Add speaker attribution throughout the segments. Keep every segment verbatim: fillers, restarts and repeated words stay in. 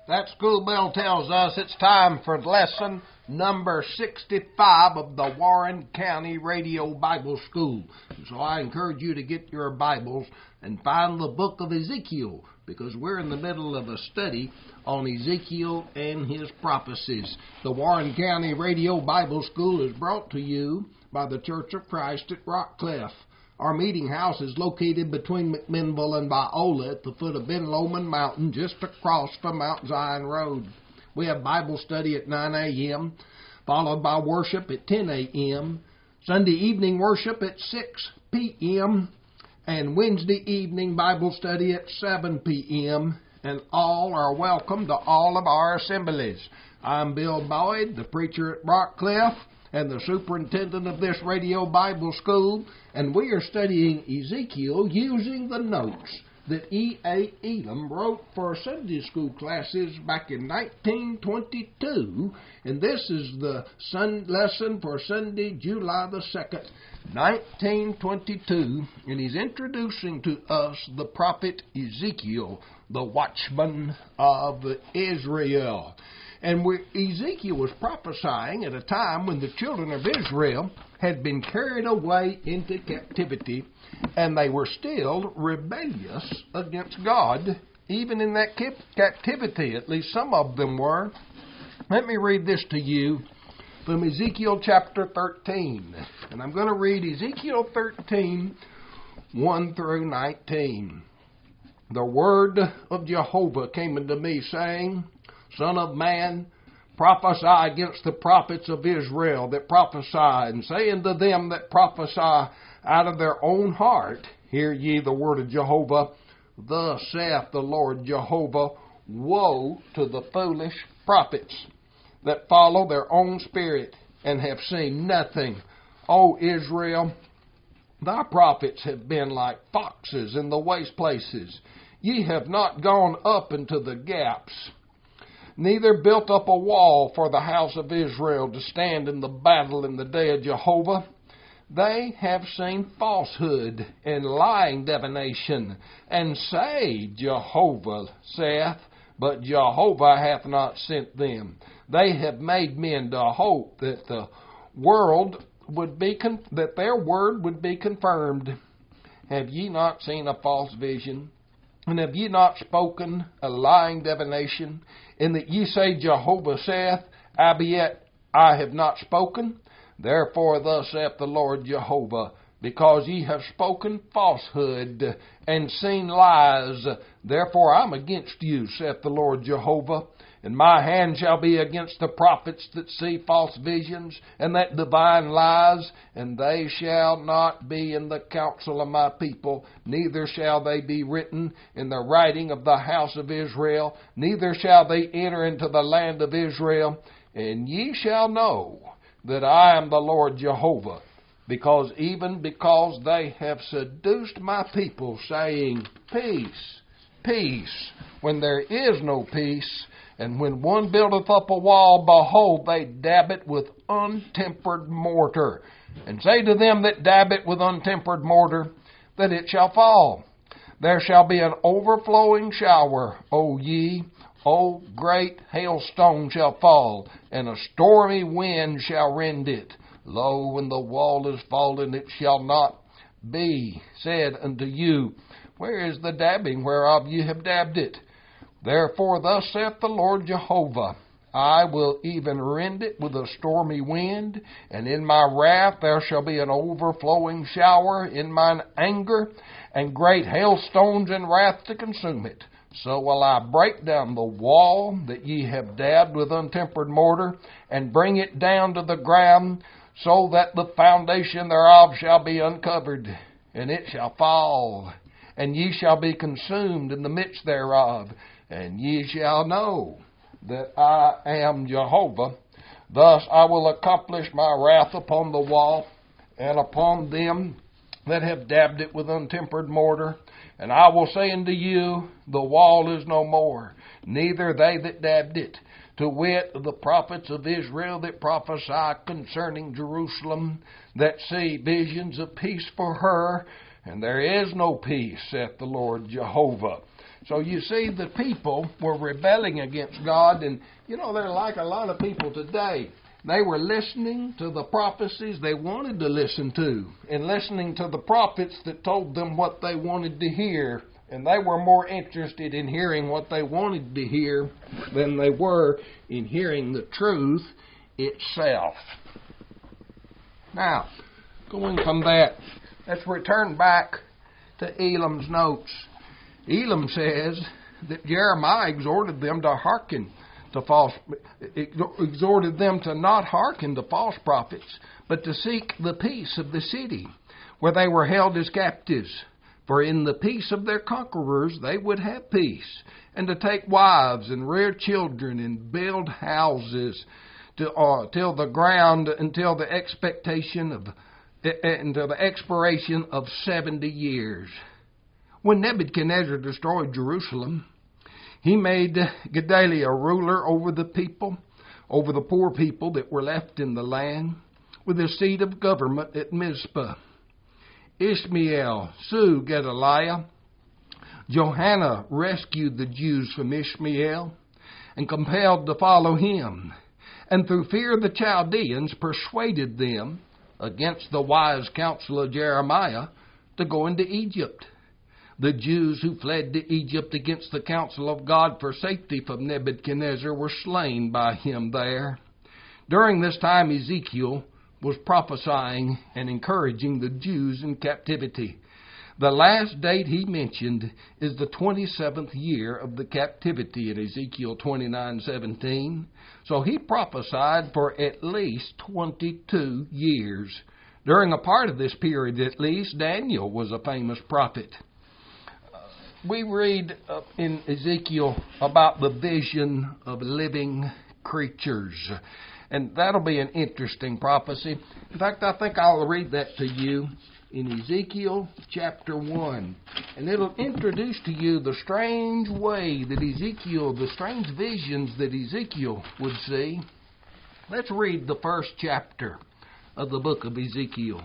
Speaker 1: That school bell tells us it's time for lesson number sixty-five of the Warren County Radio Bible School. So I encourage you to get your Bibles and find the book of Ezekiel, because we're in the middle of a study on Ezekiel and his prophecies. The Warren County Radio Bible School is brought to you by the Church of Christ at Rockcliff. Our meeting house is located between McMinnville and Biola at the foot of Ben Lomond Mountain, just across from Mount Zion Road. We have Bible study at nine a.m., followed by worship at ten a.m., Sunday evening worship at six p.m., and Wednesday evening Bible study at seven p.m., and all are welcome to all of our assemblies. I'm Bill Boyd, the preacher at Rockcliff, and the superintendent of this radio Bible school, and we are studying Ezekiel using the notes that E A. Elam wrote for Sunday school classes back in nineteen twenty-two, and this is the sun lesson for Sunday, July the second, nineteen twenty-two, and he's introducing to us the prophet Ezekiel, the watchman of Israel. And we, Ezekiel was prophesying at a time when the children of Israel had been carried away into captivity, and they were still rebellious against God, even in that captivity. At least some of them were. Let me read this to you from Ezekiel chapter thirteen. And I'm going to read Ezekiel thirteen, one through nineteen. The word of Jehovah came unto me, saying, Son of man, prophesy against the prophets of Israel that prophesy, and say unto them that prophesy out of their own heart, Hear ye the word of Jehovah. Thus saith the Lord Jehovah, Woe to the foolish prophets that follow their own spirit and have seen nothing. O Israel, thy prophets have been like foxes in the waste places. Ye have not gone up into the gaps, neither built up a wall for the house of Israel to stand in the battle in the day of Jehovah. They have seen falsehood and lying divination, and say, Jehovah saith, but Jehovah hath not sent them. They have made men to hope that the world would be con- that their word would be confirmed. Have ye not seen a false vision? And have ye not spoken a lying divination? In that ye say, Jehovah saith, albeit I have not spoken? Therefore thus saith the Lord Jehovah, because ye have spoken falsehood and seen lies, therefore I'm against you, saith the Lord Jehovah. And my hand shall be against the prophets that see false visions and that divine lies, and they shall not be in the counsel of my people, neither shall they be written in the writing of the house of Israel, neither shall they enter into the land of Israel. And ye shall know that I am the Lord Jehovah, because even because they have seduced my people, saying, Peace, peace, when there is no peace. And when one buildeth up a wall, behold, they dab it with untempered mortar. And say to them that dab it with untempered mortar, that it shall fall. There shall be an overflowing shower, O ye, O great hailstone shall fall, and a stormy wind shall rend it. Lo, when the wall is fallen, it shall not be said unto you, Where is the dabbing whereof ye have dabbed it? Therefore thus saith the Lord Jehovah, I will even rend it with a stormy wind, and in my wrath there shall be an overflowing shower in mine anger, and great hailstones in wrath to consume it. So will I break down the wall that ye have dabbed with untempered mortar, and bring it down to the ground, so that the foundation thereof shall be uncovered, and it shall fall, and ye shall be consumed in the midst thereof. And ye shall know that I am Jehovah. Thus I will accomplish my wrath upon the wall, and upon them that have dabbed it with untempered mortar. And I will say unto you, the wall is no more, neither they that dabbed it. To wit, the prophets of Israel that prophesy concerning Jerusalem, that see visions of peace for her, and there is no peace, saith the Lord Jehovah. So you see, the people were rebelling against God, and you know, they're like a lot of people today. They were listening to the prophecies they wanted to listen to, and listening to the prophets that told them what they wanted to hear. And they were more interested in hearing what they wanted to hear than they were in hearing the truth itself. Now, going from that, let's return back to Elam's notes. Elam says that Jeremiah exhorted them to hearken to false, exhorted them to not hearken to false prophets, but to seek the peace of the city where they were held as captives. For in the peace of their conquerors they would have peace, and to take wives and rear children and build houses to, uh, till the ground, until the expectation of, uh, until the expiration of seventy years. When Nebuchadnezzar destroyed Jerusalem, he made Gedaliah ruler over the people, over the poor people that were left in the land, with his seat of government at Mizpah. Ishmael slew Gedaliah. Johanna rescued the Jews from Ishmael and compelled to follow him, and through fear of the Chaldeans persuaded them, against the wise counsel of Jeremiah, to go into Egypt. The Jews who fled to Egypt against the counsel of God for safety from Nebuchadnezzar were slain by him there. During this time Ezekiel was prophesying and encouraging the Jews in captivity. The last date he mentioned is the twenty-seventh year of the captivity in Ezekiel twenty-nine seventeen. So he prophesied for at least twenty-two years. During a part of this period, at least, Daniel was a famous prophet. We read uh, in Ezekiel about the vision of living creatures. And that'll be an interesting prophecy. In fact, I think I'll read that to you in Ezekiel chapter one. And it'll introduce to you the strange way that Ezekiel, the strange visions that Ezekiel would see. Let's read the first chapter of the book of Ezekiel.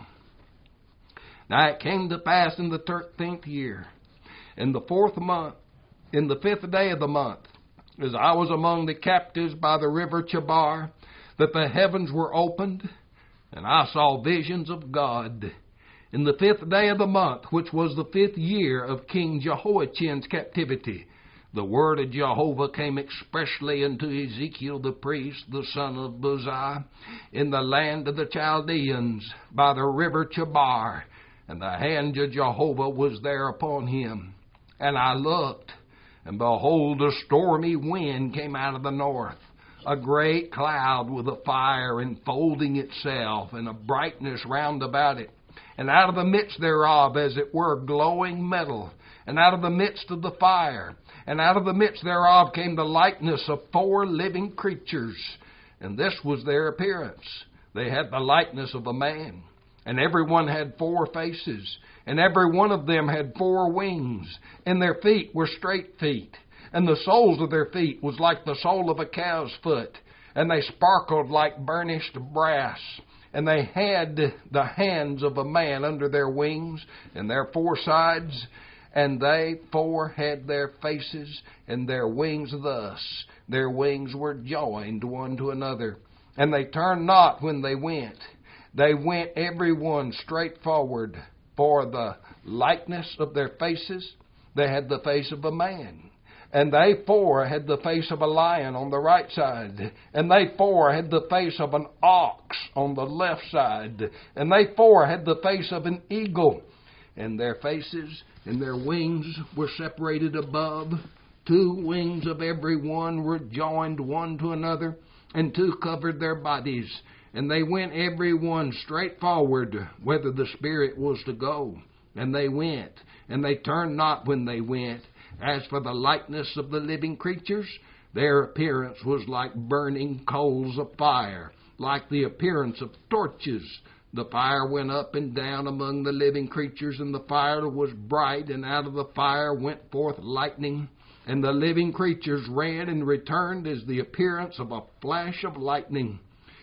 Speaker 1: Now it came to pass in the thirteenth year, in the fourth month, in the fifth day of the month, as I was among the captives by the river Chebar, that the heavens were opened, and I saw visions of God. In the fifth day of the month, which was the fifth year of King Jehoiachin's captivity, the word of Jehovah came expressly unto Ezekiel the priest, the son of Buzi, in the land of the Chaldeans, by the river Chebar, and the hand of Jehovah was there upon him. And I looked, and behold, a stormy wind came out of the north, a great cloud with a fire enfolding itself, and a brightness round about it. And out of the midst thereof, as it were, glowing metal, and out of the midst of the fire, and out of the midst thereof came the likeness of four living creatures. And this was their appearance. They had the likeness of a man, and every one had four faces, and every one of them had four wings, and their feet were straight feet, and the soles of their feet was like the sole of a cow's foot, and they sparkled like burnished brass. And they had the hands of a man under their wings, and their four sides, and they four had their faces and their wings thus. Their wings were joined one to another, and they turned not when they went. They went every one straight forward. For the likeness of their faces, they had the face of a man. And they four had the face of a lion on the right side. And they four had the face of an ox on the left side. And they four had the face of an eagle. And their faces and their wings were separated above. Two wings of every one were joined one to another, and two covered their bodies. And they went every one straight forward, whither the Spirit was to go. And they went, and they turned not when they went. As for the likeness of the living creatures, their appearance was like burning coals of fire, like the appearance of torches. The fire went up and down among the living creatures, and the fire was bright, and out of the fire went forth lightning. And the living creatures ran and returned as the appearance of a flash of lightning.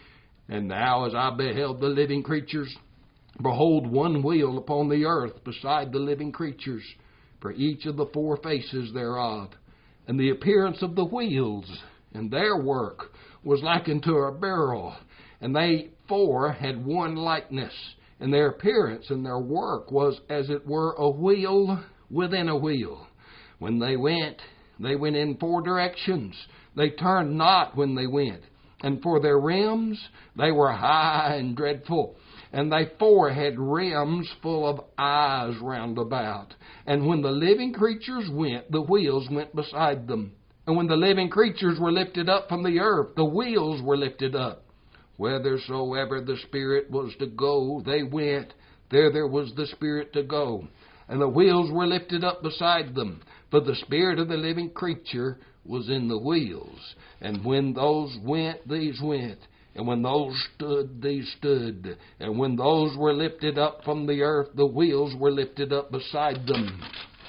Speaker 1: And now as I beheld the living creatures, behold, one wheel upon the earth beside the living creatures. for each of the four faces thereof. And the appearance of the wheels and their work was like unto a barrel. And they four had one likeness, and their appearance and their work was as it were a wheel within a wheel. When they went, they went in four directions. They turned not when they went. And for their rims, they were high and dreadful. And they four had rims full of eyes round about. And when the living creatures went, the wheels went beside them. And when the living creatures were lifted up from the earth, the wheels were lifted up. Whithersoever the Spirit was to go, they went. There there was the Spirit to go. And the wheels were lifted up beside them. For the Spirit of the living creature was in the wheels. And when those went, these went. And when those stood, these stood. And when those were lifted up from the earth, the wheels were lifted up beside them.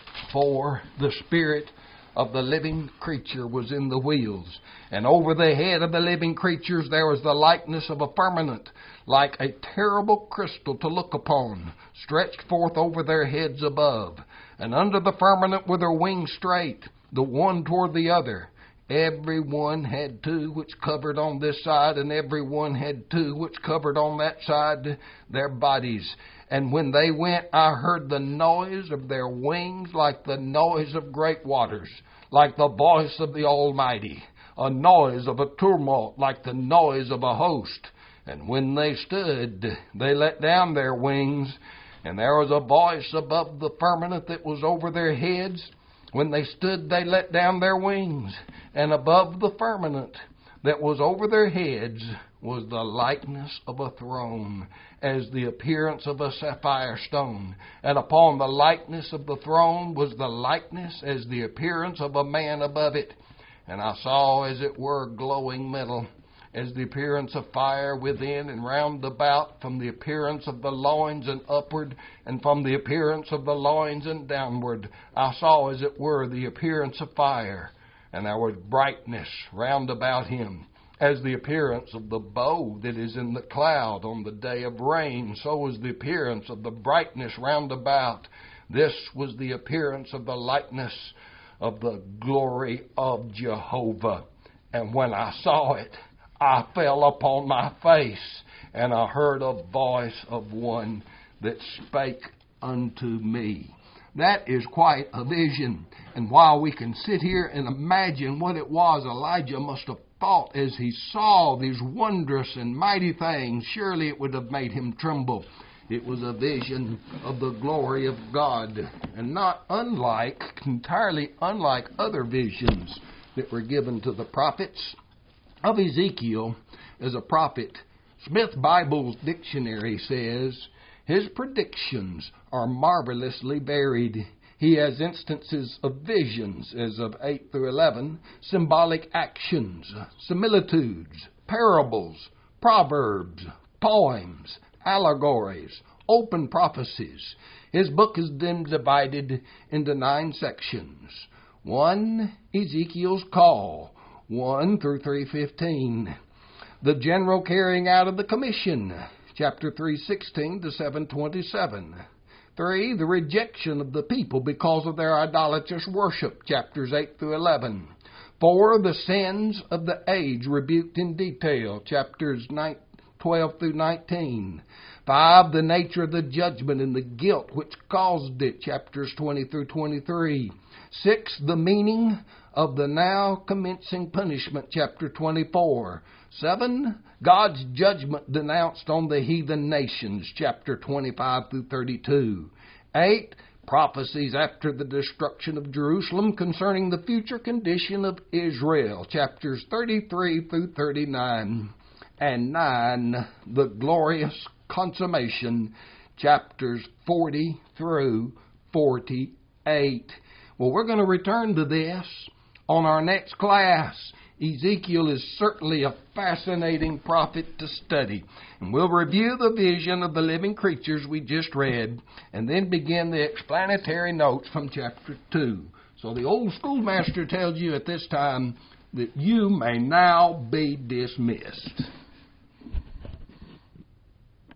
Speaker 1: For the Spirit of the living creature was in the wheels. And over the head of the living creatures there was the likeness of a firmament, like a terrible crystal to look upon, stretched forth over their heads above. And under the firmament were their wings straight, the one toward the other. Every one had two which covered on this side, and every one had two which covered on that side their bodies. And when they went, I heard the noise of their wings like the noise of great waters, like the voice of the Almighty, a noise of a tumult like the noise of a host. And when they stood, they let down their wings, and there was a voice above the firmament that was over their heads. When they stood, they let down their wings, and above the firmament that was over their heads was the likeness of a throne, as the appearance of a sapphire stone. And upon the likeness of the throne was the likeness as the appearance of a man above it. And I saw as it were glowing metal, as the appearance of fire within and round about, from the appearance of the loins and upward, and from the appearance of the loins and downward. I saw as it were the appearance of fire, and there was brightness round about him, as the appearance of the bow that is in the cloud on the day of rain. So was the appearance of the brightness round about. This was the appearance of the likeness of the glory of Jehovah. And when I saw it, I fell upon my face, and I heard a voice of one that spake unto me. That is quite a vision. And while we can sit here and imagine what it was Elijah must have thought as he saw these wondrous and mighty things, surely it would have made him tremble. It was a vision of the glory of God, and not unlike, entirely unlike other visions that were given to the prophets. Of Ezekiel as a prophet, Smith Bible's dictionary says, his predictions are marvelously varied. He has instances of visions, as of eight through eleven, symbolic actions, similitudes, parables, proverbs, poems, allegories, open prophecies. His book is then divided into nine sections. One, Ezekiel's call, one through three fifteen. The general carrying out of the commission, chapter three sixteen to seven twenty-seven. Three, the rejection of the people because of their idolatrous worship, chapters eight through eleven. Four, the sins of the age rebuked in detail, chapters twelve through nineteen. Five, the nature of the judgment and the guilt which caused it, chapters twenty through twenty-three. Six, the meaning of the now commencing punishment, chapter twenty-four. Seven, God's judgment denounced on the heathen nations, chapter twenty-five through thirty-two. Eight, prophecies after the destruction of Jerusalem concerning the future condition of Israel, chapters thirty-three through thirty-nine. And nine, the glorious consummation, chapters forty through forty-eight. Well, we're going to return to this on our next class. Ezekiel is certainly a fascinating prophet to study. And we'll review the vision of the living creatures we just read, and then begin the explanatory notes from chapter two. So the old schoolmaster tells you at this time that you may now be dismissed.